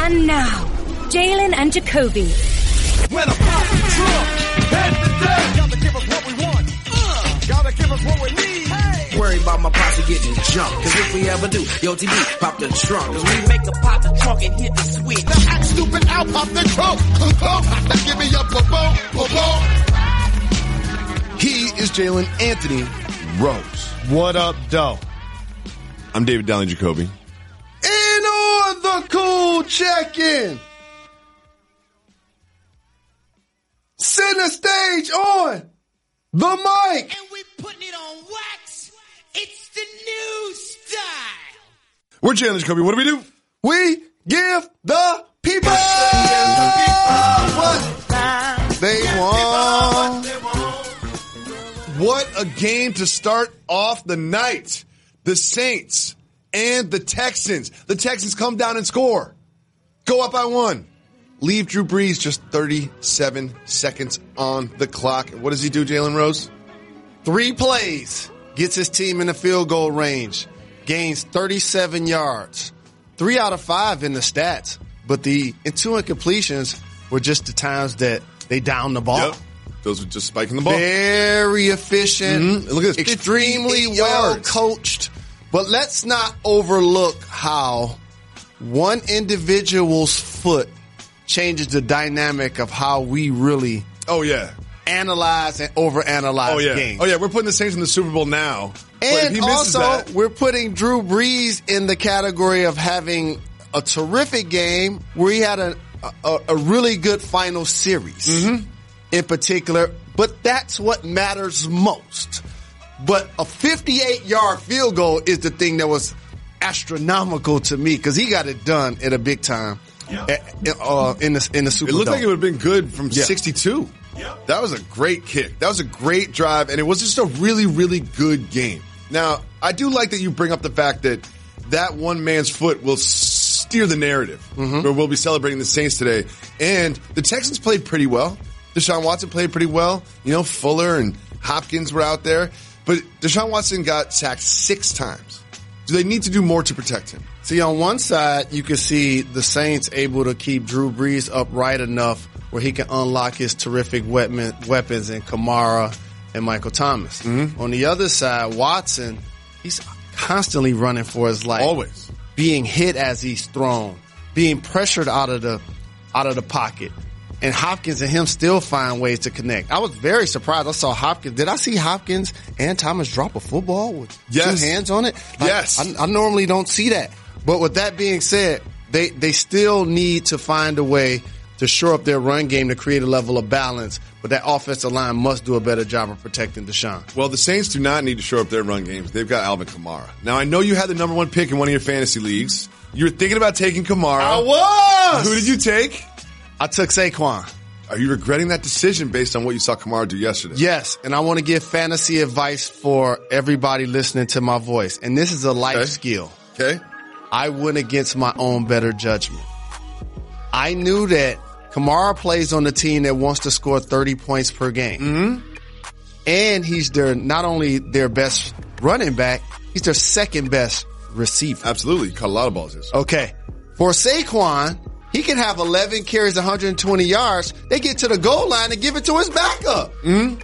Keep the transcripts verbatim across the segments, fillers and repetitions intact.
And now, Jalen and Jacoby. When I pop the trunk, head to death. Gotta give us what we want. Uh, gotta give us what we need. Hey. Worry about my posse getting jumped. Cause if we ever do, yo, T B, pop the trunk. Cause we make a pop the trunk and hit the switch. Now act stupid, I'll pop the trunk. Now give me a boom, boom, boom. He is Jalen Anthony Rose. What up, Doe? I'm David Dowling Jacoby. And on the cool check-in. Center stage on the mic. And we putting it on wax. It's the new style. We're Jalen Jacoby. What do we do? We give the people what they want. What a game to start off the night. The Saints and the Texans. The Texans come down and score. Go up by one. Leave Drew Brees just thirty-seven seconds on the clock. And what does he do, Jalen Rose? Three plays. Gets his team in the field goal range. Gains thirty-seven yards. Three out of five in the stats. But the two incompletions were just the times that they downed the ball. Yep. Those were just spiking the ball. Very efficient. Mm-hmm. Look at this. Extremely well coached. But let's not overlook how one individual's foot changes the dynamic of how we really oh yeah analyze and overanalyze oh, yeah. games. Oh yeah, we're putting the Saints in the Super Bowl now. And if he misses also, that, we're putting Drew Brees in the category of having a terrific game where he had a a, a really good final series mm-hmm. in particular. But that's what matters most. But a fifty-eight-yard field goal is the thing that was astronomical to me because he got it done at a big time. Yeah. Uh, in the in the Super Bowl. It looked like it would have been good from yeah. sixty-two. Yeah. That was a great kick. That was a great drive, and it was just a really, really good game. Now, I do like that you bring up the fact that that one man's foot will steer the narrative, mm-hmm. where we'll be celebrating the Saints today. And the Texans played pretty well. Deshaun Watson played pretty well. You know, Fuller and Hopkins were out there. But Deshaun Watson got sacked six times. Do they need to do more to protect him? See, on one side, you can see the Saints able to keep Drew Brees upright enough where he can unlock his terrific weapon, weapons in Kamara and Michael Thomas. Mm-hmm. On the other side, Watson, he's constantly running for his life. Always. Being hit as he's thrown, being pressured out of the out of the pocket. And Hopkins and him still find ways to connect. I was very surprised. I saw Hopkins. Did I see Hopkins and Thomas drop a football with yes. two hands on it? Like, yes. I, I normally don't see that. But with that being said, they, they still need to find a way to shore up their run game to create a level of balance. But that offensive line must do a better job of protecting Deshaun. Well, the Saints do not need to shore up their run games. They've got Alvin Kamara. Now, I know you had the number one pick in one of your fantasy leagues. You were thinking about taking Kamara. I was! Who did you take? I took Saquon. Are you regretting that decision based on what you saw Kamara do yesterday? Yes, and I want to give fantasy advice for everybody listening to my voice. And this is a life okay. skill. Okay. I went against my own better judgment. I knew that Kamara plays on the team that wants to score thirty points per game. Mm-hmm. And he's their not only their best running back, he's their second best receiver. Absolutely. Caught a lot of balls this. Okay. For Saquon, he can have eleven carries, one hundred twenty yards. They get to the goal line and give it to his backup. Mm-hmm.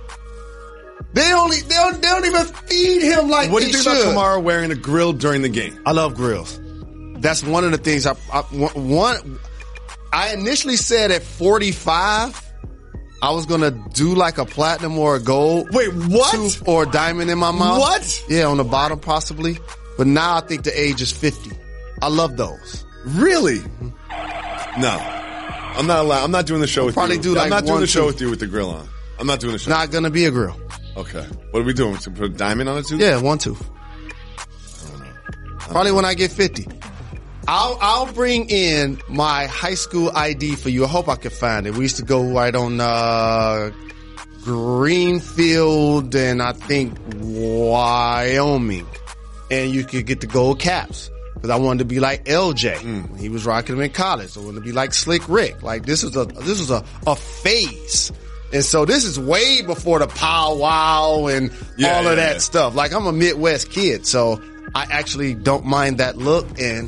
They only they don't, they don't even feed him like what do they you think should. about Kamara wearing a grill during the game? I love grills. That's one of the things. I, I one. I initially said at forty-five, I was gonna do like a platinum or a gold. Wait, what? Tooth or a diamond in my mouth. What? Yeah, on the bottom possibly. But now I think the age is fifty. I love those. Really? Mm-hmm. No, I'm not allowed. I'm not doing the show I'll with probably you. do like I'm not doing one, the show two. with you with the grill on. I'm not doing the show. Not gonna be a grill. Okay. What are we doing? To put a diamond on it too? Yeah, one tooth. Probably when I get fifty. I'll I'll bring in my high school I D for you. I hope I can find it. We used to go right on uh Greenfield and I think Wyoming, and you could get the gold caps. Because I wanted to be like L J Mm. when he was rocking them in college. I wanted to be like Slick Rick. Like this was a this was a, a phase. And so this is way before the powwow and Yeah, all yeah, of that yeah. stuff. Like I'm a Midwest kid, so I actually don't mind that look. And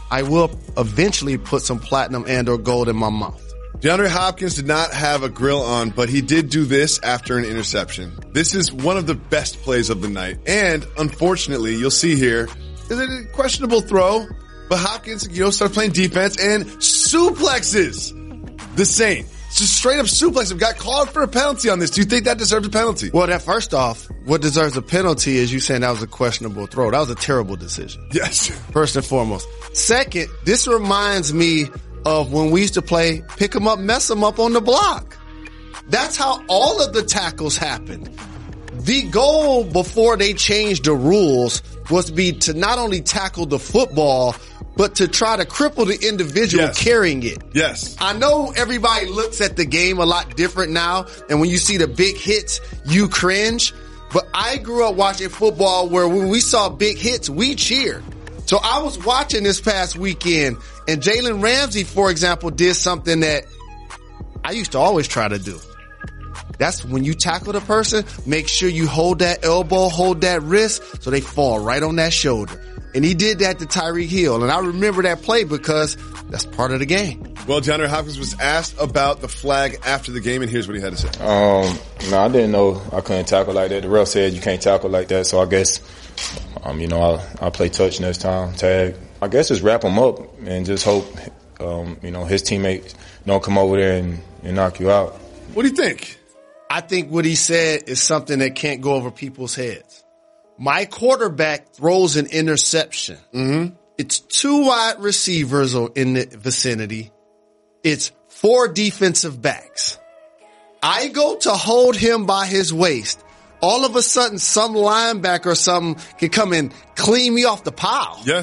I will eventually put some platinum and or gold in my mouth. DeAndre Hopkins did not have a grill on, but he did do this after an interception. This is one of the best plays of the night. And unfortunately, you'll see here, is a questionable throw, but Hopkins, you know, starts playing defense and suplexes the Saint. Just straight up suplex him. Got called for a penalty on this. Do you think that deserves a penalty? Well, that first off, what deserves a penalty is you saying that was a questionable throw. That was a terrible decision. Yes. First and foremost. Second, this reminds me of when we used to play pick 'em up, mess 'em up on the block. That's how all of the tackles happened. The goal before they changed the rules was to be to not only tackle the football, but to try to cripple the individual Yes. carrying it. Yes. I know everybody looks at the game a lot different now, and when you see the big hits, you cringe. But I grew up watching football where when we saw big hits, we cheered. So I was watching this past weekend, and Jalen Ramsey, for example, did something that I used to always try to do. That's when you tackle the person, make sure you hold that elbow, hold that wrist, so they fall right on that shoulder. And he did that to Tyreek Hill. And I remember that play because that's part of the game. Well, DeAndre Hopkins was asked about the flag after the game, and here's what he had to say. Um, no, I didn't know I couldn't tackle like that. The ref said you can't tackle like that, so I guess, um, you know, I'll, I'll play touch next time, tag. I guess just wrap him up and just hope, um, you know, his teammates don't come over there and, and knock you out. What do you think? I think what he said is something that can't go over people's heads. My quarterback throws an interception. Mm-hmm. It's two wide receivers in the vicinity. It's four defensive backs. I go to hold him by his waist. All of a sudden, some linebacker or something can come and clean me off the pile. Yeah.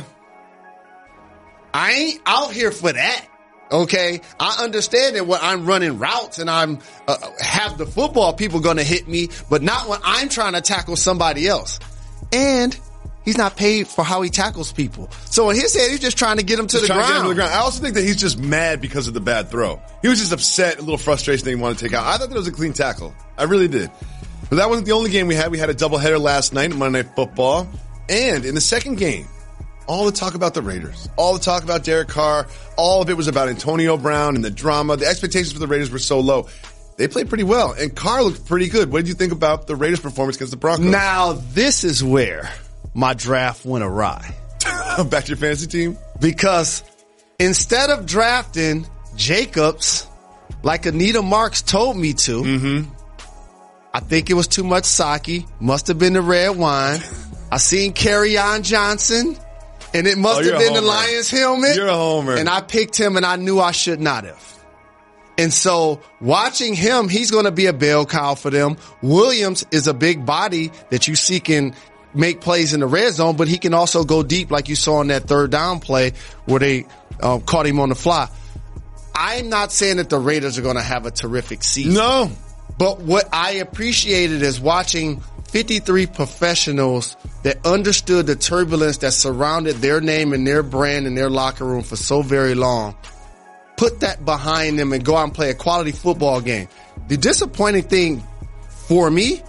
I ain't out here for that. Okay. I understand that when I'm running routes and I'm uh, have the football, people going to hit me, but not when I'm trying to tackle somebody else. And he's not paid for how he tackles people. So in his head, he's just trying to get him to, the to ground. get him to the ground. I also think that he's just mad because of the bad throw. He was just upset, a little frustration that he wanted to take out. I thought that was a clean tackle. I really did. But that wasn't the only game we had. We had a doubleheader last night, Monday Night Football. And in the second game, all the talk about the Raiders, all the talk about Derek Carr, all of it was about Antonio Brown and the drama. The expectations for the Raiders were so low. They played pretty well, and Carr looked pretty good. What did you think about the Raiders' performance against the Broncos? Now, this is where my draft went awry. Back to your fantasy team? Because instead of drafting Jacobs, like Anita Marks told me to, mm-hmm. I think it was too much sake. Must have been the red wine. I seen Kerryon Johnson, and it must oh, have been the Lions helmet. You're a homer. And I picked him, and I knew I should not have. And so watching him, he's going to be a bell cow for them. Williams is a big body that you see can make plays in the red zone, but he can also go deep like you saw in that third down play where they um, caught him on the fly. I'm not saying that the Raiders are going to have a terrific season. No. But what I appreciated is watching fifty-three professionals that understood the turbulence that surrounded their name and their brand in their locker room for so very long. Put that behind them and go out and play a quality football game. The disappointing thing for me,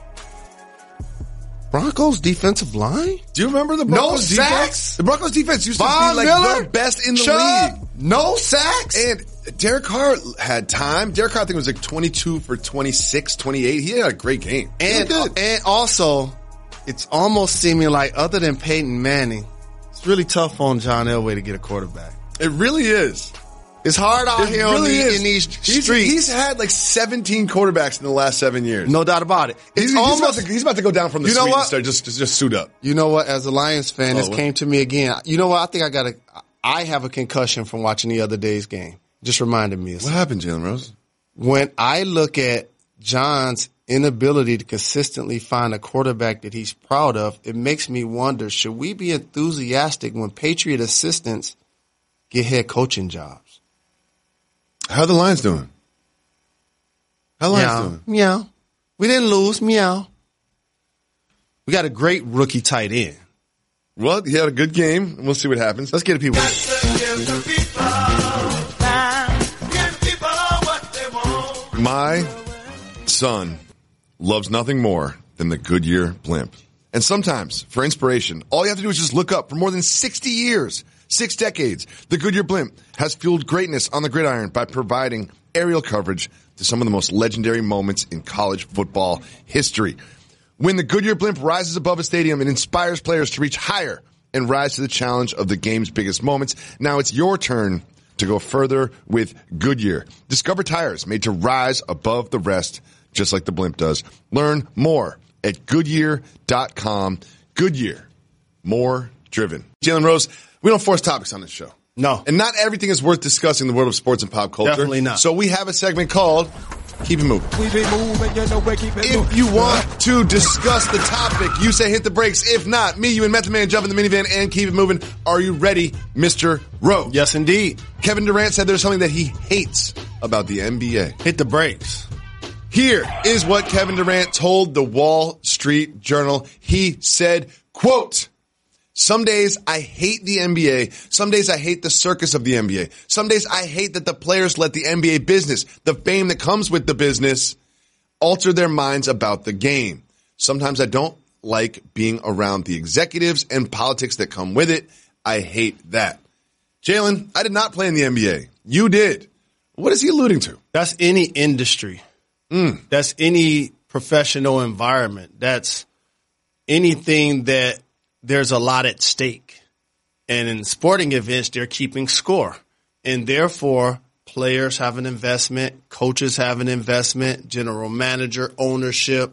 Broncos defensive line? Do you remember the Broncos no defense? Sacks? The Broncos defense used Von to be like Miller, the best in the Chubb, league. No sacks. And Derek Carr had time. Derek Carr, I think, was like twenty-two for twenty-six, twenty-eight. He had a great game. And, and also, it's almost seeming like other than Peyton Manning, it's really tough on John Elway to get a quarterback. It really is. It's hard out It here really on the, is. in these he's, streets. He's had like seventeen quarterbacks in the last seven years. No doubt about it. It's he's, almost, he's, about to, he's about to go down from the you know suite what? and start just, just, just suit up. You know what? As a Lions fan, Oh, this what? came to me again. You know what? I think I got a, I have a concussion from watching the other day's game. Just reminded me of What something. happened, Jalen Rose? When I look at John's inability to consistently find a quarterback that he's proud of, it makes me wonder, should we be enthusiastic when Patriot assistants get head coaching jobs? How are the Lions doing? How are the Lions Meow. doing? Meow. We didn't lose. Meow. We got a great rookie tight end. Well, he had a good game. We'll see what happens. Let's get it, people. My son loves nothing more than the Goodyear blimp. And sometimes, for inspiration, all you have to do is just look up. For more than sixty years, six decades. The Goodyear blimp has fueled greatness on the gridiron by providing aerial coverage to some of the most legendary moments in college football history. When the Goodyear blimp rises above a stadium, it inspires players to reach higher and rise to the challenge of the game's biggest moments. Now it's your turn to go further with Goodyear. Discover tires made to rise above the rest, just like the blimp does. Learn more at Goodyear dot com. Goodyear, more driven. Jalen Rose, we don't force topics on this show. No. And not everything is worth discussing in the world of sports and pop culture. Definitely not. So we have a segment called Keep It Moving. We be moving, you know we keep it moving. If you want to discuss the topic, you say hit the brakes. If not, me, you, and Method Man jump in the minivan and keep it moving. Are you ready, Mister Rowe? Yes, indeed. Kevin Durant said there's something that he hates about the N B A. Hit the brakes. Here is what Kevin Durant told the Wall Street Journal. He said, quote, some days I hate the N B A. Some days I hate the circus of the N B A. Some days I hate that the players let the N B A business, the fame that comes with the business, alter their minds about the game. Sometimes I don't like being around the executives and politics that come with it. I hate that. Jalen, I did not play in the N B A. You did. What is he alluding to? That's any industry. Mm. That's any professional environment. That's anything that there's a lot at stake. And in sporting events, they're keeping score. And therefore, players have an investment, coaches have an investment, general manager, ownership,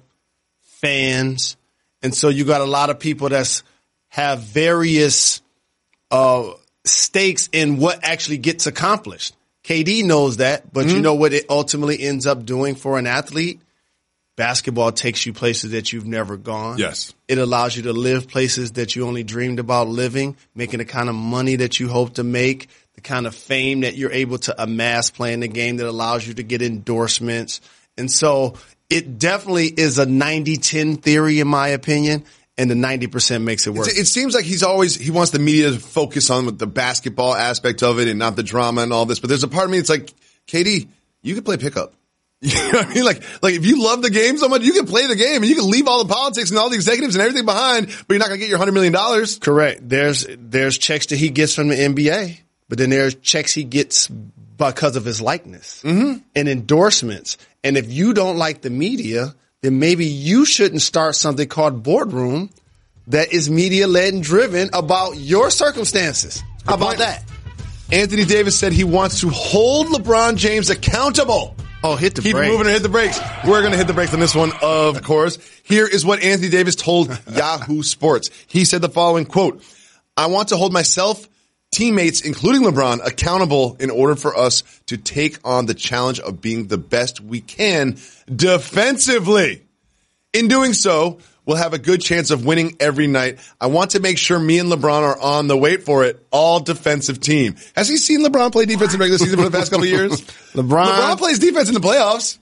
fans. And so you got a lot of people that's have various uh, stakes in what actually gets accomplished. K D knows that, but mm-hmm. you know what it ultimately ends up doing for an athlete? Basketball takes you places that you've never gone. Yes. It allows you to live places that you only dreamed about living, making the kind of money that you hope to make, the kind of fame that you're able to amass playing the game that allows you to get endorsements. And so it definitely is a ninety ten theory, in my opinion. And the ninety percent makes it work. It seems like he's always, he wants the media to focus on the basketball aspect of it and not the drama and all this. But there's a part of me that's like, K D, you could play pickup. You know what I mean? Like, like if you love the game so much, you can play the game and you can leave all the politics and all the executives and everything behind, but you're not going to get your hundred million dollars. Correct. There's, there's checks that he gets from the N B A, but then there's checks he gets because of his likeness mm-hmm. and endorsements. And if you don't like the media, then maybe you shouldn't start something called Boardroom that is media-led and driven about your circumstances. How about that? Anthony Davis said he wants to hold LeBron James accountable. Oh, hit the Keep brakes. it moving and hit the brakes. We're going to hit the brakes on this one, of course. Here is what Anthony Davis told Yahoo Sports. He said the following, quote, I want to hold myself, teammates, including LeBron, accountable in order for us to take on the challenge of being the best we can defensively. In doing so, we'll have a good chance of winning every night. I want to make sure me and LeBron are on the, wait for it, all defensive team. Has he seen LeBron play defense in regular season for the past couple of years? LeBron, LeBron plays defense in the playoffs.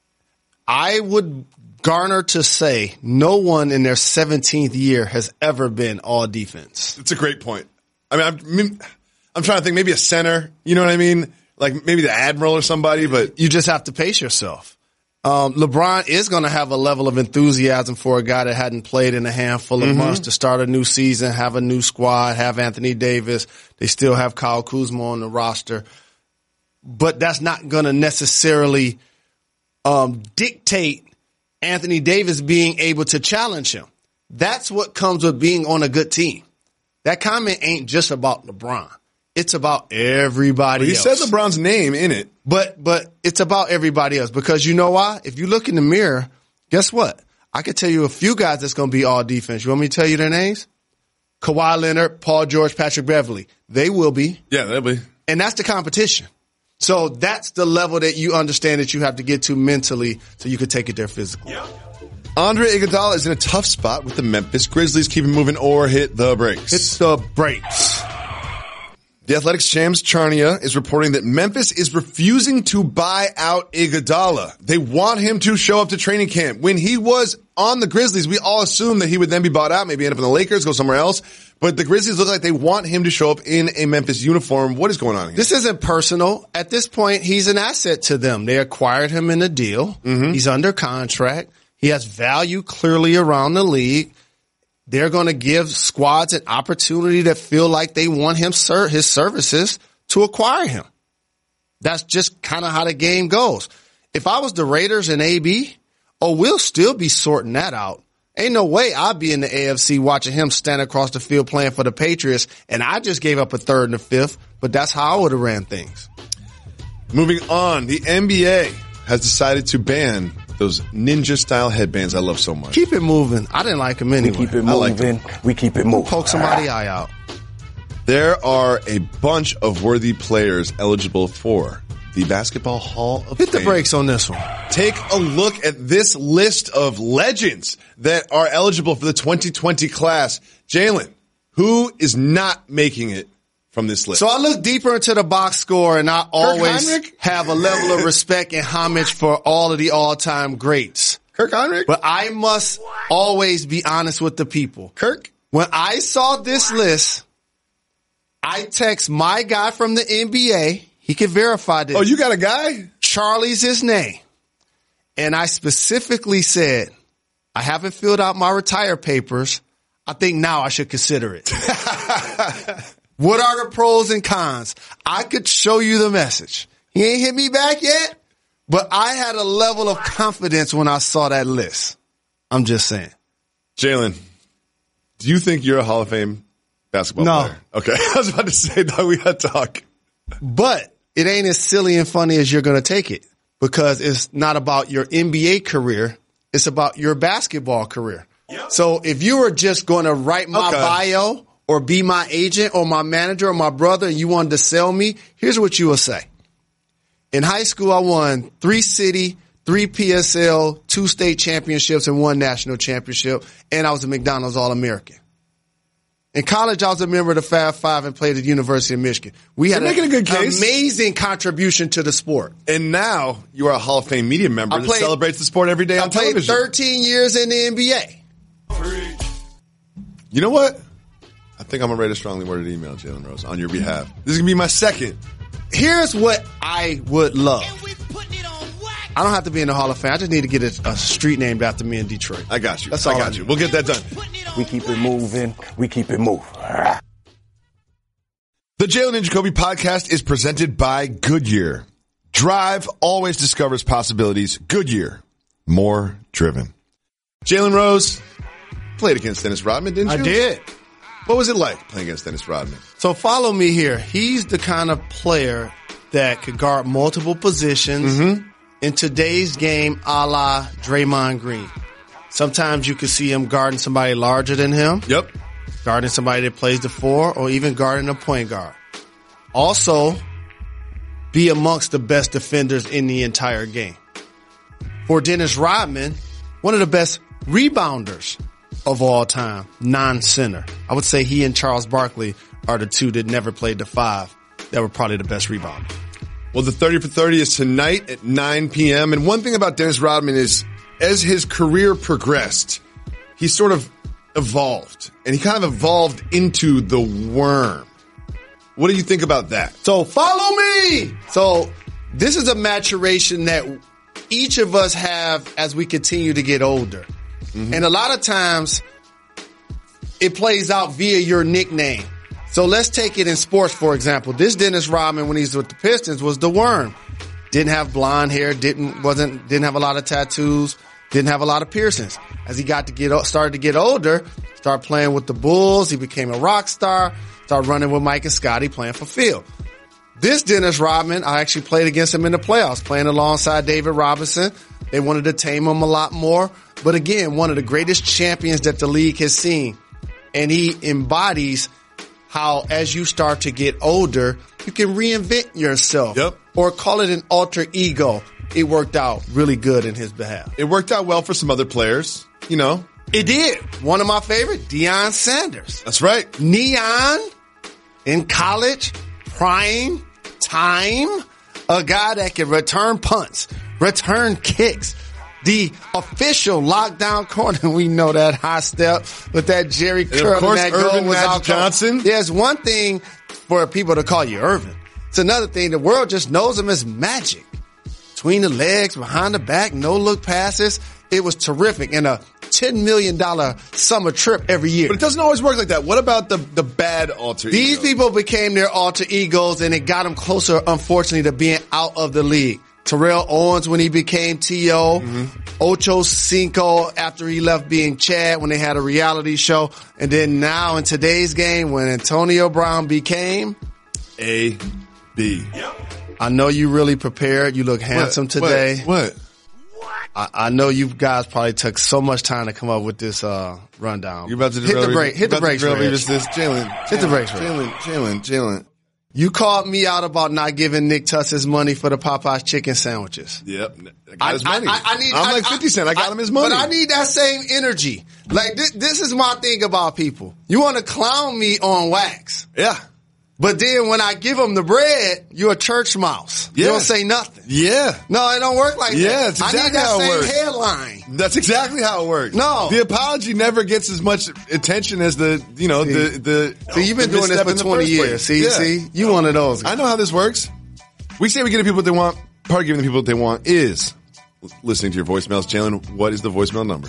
I would garner to say no one in their seventeenth year has ever been all defense. It's a great point. I mean, I'm, I'm trying to think maybe a center, you know what I mean? Like maybe the Admiral or somebody, but you just have to pace yourself. Um, LeBron is going to have a level of enthusiasm for a guy that hadn't played in a handful of mm-hmm. months to start a new season, have a new squad, have Anthony Davis. They still have Kyle Kuzma on the roster. But that's not going to necessarily um, dictate Anthony Davis being able to challenge him. That's what comes with being on a good team. That comment ain't just about LeBron. It's about everybody he else. He says LeBron's name in it. But but it's about everybody else because you know why? If you look in the mirror, guess what? I could tell you a few guys that's going to be all defense. You want me to tell you their names? Kawhi Leonard, Paul George, Patrick Beverly. They will be. Yeah, they'll be. And that's the competition. So that's the level that you understand that you have to get to mentally so you can take it there physically. Yeah. Andre Iguodala is in a tough spot with the Memphis Grizzlies. Keep it moving or hit the brakes. Hit the brakes. The Athletic's Shams Charania is reporting that Memphis is refusing to buy out Iguodala. They want him to show up to training camp. When he was on the Grizzlies, we all assumed that he would then be bought out, maybe end up in the Lakers, go somewhere else. But the Grizzlies look like they want him to show up in a Memphis uniform. What is going on here? This isn't personal. At this point, he's an asset to them. They acquired him in a deal. Mm-hmm. He's under contract. He has value clearly around the league. they're going to give squads an opportunity that feel like they want him ser- his services to acquire him. That's just kind of how the game goes. If I was the Raiders and A B, oh, we'll still be sorting that out. Ain't no way I'd be in the A F C watching him stand across the field playing for the Patriots, and I just gave up a third and a fifth, but that's how I would have ran things. Moving on, the N B A has decided to ban those ninja-style headbands I love so much. Keep it moving. I didn't like them anyway. We keep it I like moving. We keep it moving. Poke somebody's eye out. There are a bunch of worthy players eligible for the Basketball Hall of Hit the Fame. brakes on this one. Take a look at this list of legends that are eligible for the twenty twenty class. Jalen, who is not making it from this list? So I look deeper into the box score, and I always Heinrich? have a level of respect and homage for all of the all-time greats. Kirk Heinrich? But I must always be honest with the people. Kirk? When I saw this list, I text my guy from the N B A. He can verify this. Oh, you got a guy? Charlie's his name. And I specifically said, I haven't filled out my retire papers. I think now I should consider it. What are the pros and cons? I could show you the message. He ain't hit me back yet, but I had a level of confidence when I saw that list. I'm just saying. Jalen, do you think you're a Hall of Fame basketball No. player? Okay. I was about to say, no, we had to talk. But it ain't as silly and funny as you're going to take it, because it's not about your N B A career. It's about your basketball career. Yep. So if you were just going to write my Okay. bio or be my agent or my manager or my brother and you wanted to sell me, here's what you will say. In high school, I won three city, three P S L, two state championships, and one national championship, and I was a McDonald's All-American. In college, I was a member of the Fab Five and played at the University of Michigan. We had You're making a good case. amazing contribution to the sport. And now you are a Hall of Fame media member I that played- celebrates the sport every day I on played television. thirteen years in the N B A. You know what? I think I'm going to write a strongly worded email, Jalen Rose, on your behalf. This is going to be my second. Here's what I would love. And we putting it on wax. I don't have to be in the Hall of Fame. I just need to get a, a street named after me in Detroit. I got you. That's I all got I you. need. We'll get that done. Putting it on We keep it moving. We keep it moving. The Jalen and Jacoby podcast is presented by Goodyear. Drive always discovers possibilities. Goodyear, more driven. Jalen Rose played against Dennis Rodman, didn't you? I did. What was it like playing against Dennis Rodman? So follow me here. He's the kind of player that could guard multiple positions Mm-hmm. in today's game, a la Draymond Green. Sometimes you could see him guarding somebody larger than him, Yep. guarding somebody that plays the four, or even guarding a point guard. Also, be amongst the best defenders in the entire game. For Dennis Rodman, one of the best rebounders of all time, non-center. I would say he and Charles Barkley are the two that never played the five that were probably the best rebounders. Well, the thirty for thirty is tonight at nine p.m. And one thing about Dennis Rodman is, as his career progressed, he sort of evolved. And he kind of evolved into the worm. What do you think about that? So follow me. So this is a maturation that each of us have as we continue to get older. Mm-hmm. And a lot of times it plays out via your nickname. So let's take it in sports, for example. This Dennis Rodman, when he was with the Pistons, was the Worm. Didn't have blonde hair, didn't wasn't didn't have a lot of tattoos, didn't have a lot of piercings. As he got to get started to get older, started playing with the Bulls, he became a rock star, started running with Mike and Scotty, playing for Phil. This Dennis Rodman, I actually played against him in the playoffs, playing alongside David Robinson. They wanted to tame him a lot more. But again, one of the greatest champions that the league has seen. And he embodies how as you start to get older, you can reinvent yourself. Yep. Or call it an alter ego. It worked out really good in his behalf. It worked out well for some other players, you know. It did. One of my favorite, Deion Sanders. That's right. Neon in college, prime time, a guy that can return punts, return kicks. The official lockdown corner, we know that high step with that Jerry curl of course, and that Irvin goal was Magic out. Johnson. There's one thing for people to call you Irvin. It's another thing. The world just knows him as Magic. Between the legs, behind the back, no look passes. It was terrific. And a ten million dollars summer trip every year. But it doesn't always work like that. What about the, the bad alter These egos? people became their alter egos, and it got them closer, unfortunately, to being out of the league. Terrell Owens when he became T O, mm-hmm. Ocho Cinco after he left being Chad when they had a reality show, and then now in today's game when Antonio Brown became A B. I know you really prepared. You look handsome what? today. What? what? I, I know you guys probably took so much time to come up with this uh, rundown. You're about to hit the break. Hit the brakes, Reg. This, this, Jalen. Hit the brakes, Jalen. Jalen. Jalen. You called me out about not giving Nick Tuss his money for the Popeyes chicken sandwiches. Yep. I got his money. I, I, I need, I'm I, like fifty Cent. I got him his money. But I need that same energy. Like, this, this is my thing about people. You want to clown me on wax. Yeah. But then when I give them the bread, you're a church mouse. You Yeah. don't say nothing. Yeah. No, it don't work like that. Yeah, it's exactly I need that how it same works. headline. That's exactly how it works. No. The apology never gets as much attention as the, you know, the, the. So you've been the doing this misstep for in the twenty first years. place. See, Yeah. see? You one of those guys. I know how this works. We say we give the people what they want. Part of giving the people what they want is listening to your voicemails. Jalen, what is the voicemail number?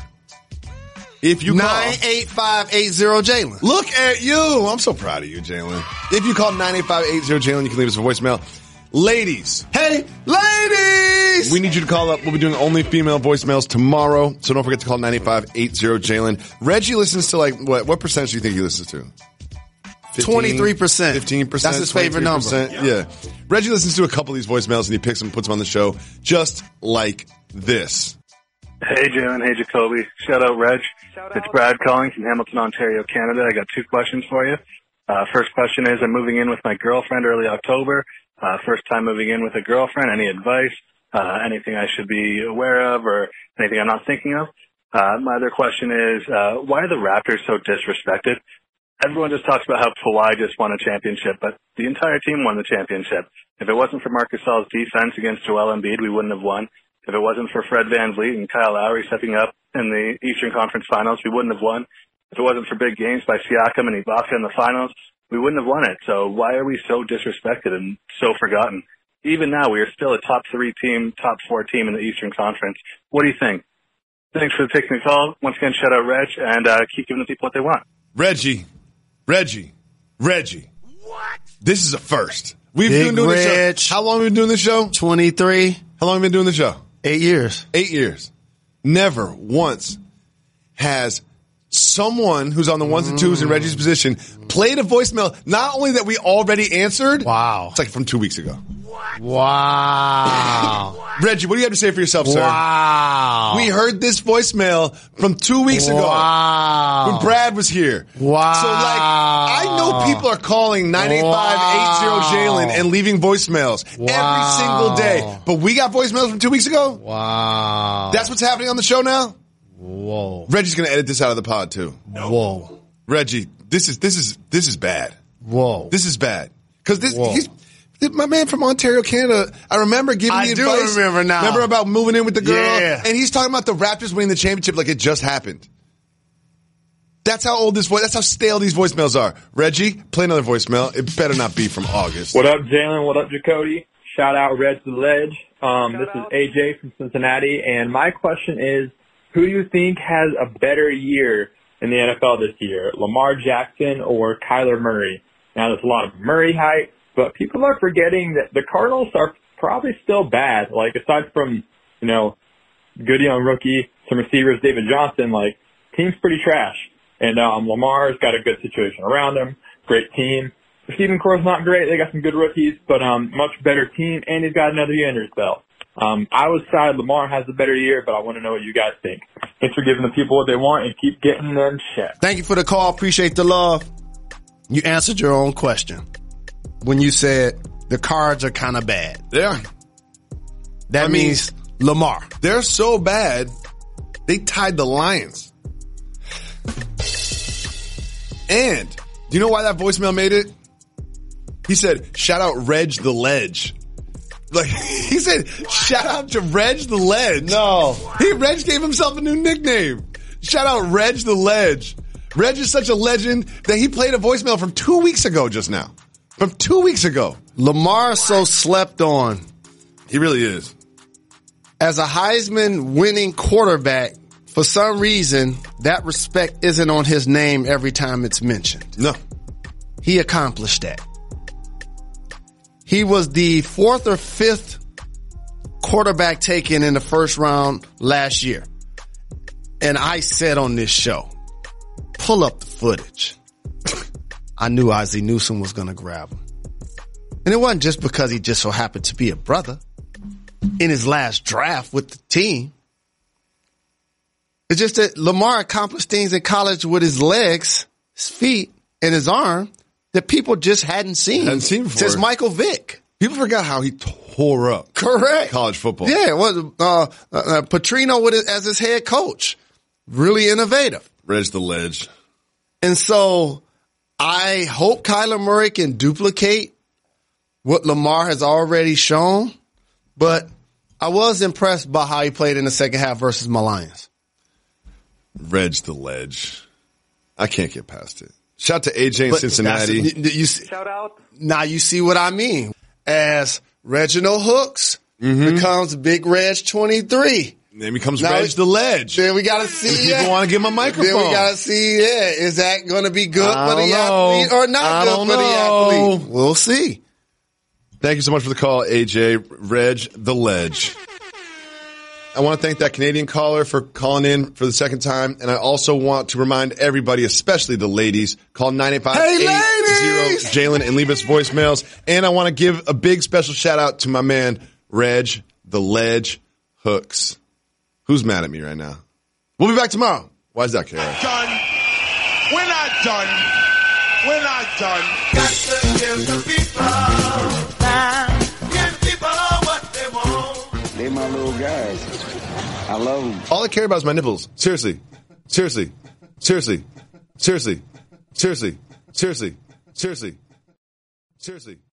If you call. nine eight five eight zero Jalen. Look at you. I'm so proud of you, Jalen. If you call nine eight five eight zero Jalen, you can leave us a voicemail. Ladies. Hey, ladies! We need you to call up. We'll be doing only female voicemails tomorrow. So don't forget to call nine eight five eight zero Jalen. Reggie listens to like, what, what percentage do you think he listens to? twenty-three percent. fifteen percent. That's his favorite number. Yeah. Reggie listens to a couple of these voicemails and he picks them and puts them on the show just like this. Hey, Jalen. Hey, Jacoby. Shout out, Reg. It's Brad calling from Hamilton, Ontario, Canada. I got two questions for you. Uh, first question is, I'm moving in with my girlfriend early October. Uh, first time moving in with a girlfriend. Any advice? Uh, anything I should be aware of or anything I'm not thinking of? Uh, my other question is, uh, why are the Raptors so disrespected? Everyone just talks about how Kawhi just won a championship, but the entire team won the championship. If it wasn't for Marc Gasol's defense against Joel Embiid, we wouldn't have won. If it wasn't for Fred VanVleet and Kyle Lowry stepping up in the Eastern Conference Finals, we wouldn't have won. If it wasn't for big games by Siakam and Ibaka in the finals, we wouldn't have won it. So why are we so disrespected and so forgotten? Even now, we are still a top three team, top four team in the Eastern Conference. What do you think? Thanks for taking the call. Once again, shout out Reg, and uh, keep giving the people what they want. Reggie. Reggie. Reggie. What? This is a first. We've Big been doing Reg. this show. How long have we been doing this show? twenty-three. How long have we been doing this show? Eight years. Eight years. Never once has someone who's on the ones and twos in Reggie's position played a voicemail, not only that we already answered. Wow. It's like from two weeks ago. Wow. Reggie, what do you have to say for yourself, sir? Wow. We heard this voicemail from two weeks ago. Wow. When Brad was here. Wow. So like, I know people are calling nine eight five eight zero Jalen and leaving voicemails Wow. every single day. But we got voicemails from two weeks ago? Wow. That's what's happening on the show now? Whoa. Reggie's gonna edit this out of the pod too. Whoa. Reggie, this is, this is, this is bad. Whoa. This is bad. Cause this, Whoa. he's, my man from Ontario, Canada, I remember giving I the do advice. remember now. Remember about moving in with the girl? Yeah. And he's talking about the Raptors winning the championship like it just happened. That's how old this voice, that's how stale these voicemails are. Reggie, play another voicemail. It better not be from August. What up, Jalen? What up, Jacoby? Shout out Reg the Ledge. Um, this is A J from Cincinnati, and my question is, who do you think has a better year in the N F L this year, Lamar Jackson or Kyler Murray? Now, there's a lot of Murray hype, but people are forgetting that the Cardinals are probably still bad. Like, aside from, you know, good young rookie, some receivers, David Johnson, like, team's pretty trash. And um, Lamar's got a good situation around him, great team. Receiving core's not great. They got some good rookies, but um, much better team, and he's got another year under his belt. Um, I would side Lamar has a better year, but I want to know what you guys think. Thanks for giving the people what they want and keep getting them checks. Thank you for the call. Appreciate the love. You answered your own question when you said the Cards are kind of bad. Yeah. That I mean, means Lamar. They're so bad, they tied the Lions. And do you know why that voicemail made it? He said, shout out Reg the Ledge. Like, he said, shout out to Reg the Ledge. No. He, Reg gave himself a new nickname. Shout out Reg the Ledge. Reg is such a legend that he played a voicemail from two weeks ago just now. From two weeks ago. Lamar is so slept on. He really is. As a Heisman winning quarterback, for some reason, that respect isn't on his name every time it's mentioned. No. He accomplished that. He was the fourth or fifth quarterback taken in the first round last year. And I said on this show, pull up the footage. I knew Ozzie Newsome was going to grab him. And it wasn't just because he just so happened to be a brother in his last draft with the team. It's just that Lamar accomplished things in college with his legs, his feet, and his arm that people just hadn't seen, hadn't seen before. Since Michael Vick. People forgot how he tore up Correct. college football. Yeah, it was uh, uh, Petrino with it as his head coach. Really innovative. Reg the Ledge. And so I hope Kyler Murray can duplicate what Lamar has already shown, but I was impressed by how he played in the second half versus my Lions. Reg the Ledge. I can't get past it. Shout out to A J in But Cincinnati. that's- you see- Shout out. Now you see what I mean. As Reginald Hooks Mm-hmm. becomes Big Reg twenty-three. Then becomes Now Reg it- the Ledge. Then we got to see. People yeah. want to give him a microphone. Then we got to see, yeah, is that going to be good I for the don't know. athlete or not I good don't for the know. athlete? We'll see. Thank you so much for the call, A J. Reg the Ledge. I want to thank that Canadian caller for calling in for the second time. And I also want to remind everybody, especially the ladies, call nine eight five, eight zero Jalen and leave us voicemails. And I want to give a big special shout out to my man, Reg the Ledge Hooks. Who's mad at me right now? We'll be back tomorrow. Why is that, Kara? Done. We're not done. We're not done. Got to give the people time. Give people what they want. They my little guys. I love them. All I care about is my nipples. Seriously. Seriously. Seriously. Seriously. Seriously. Seriously. Seriously. Seriously.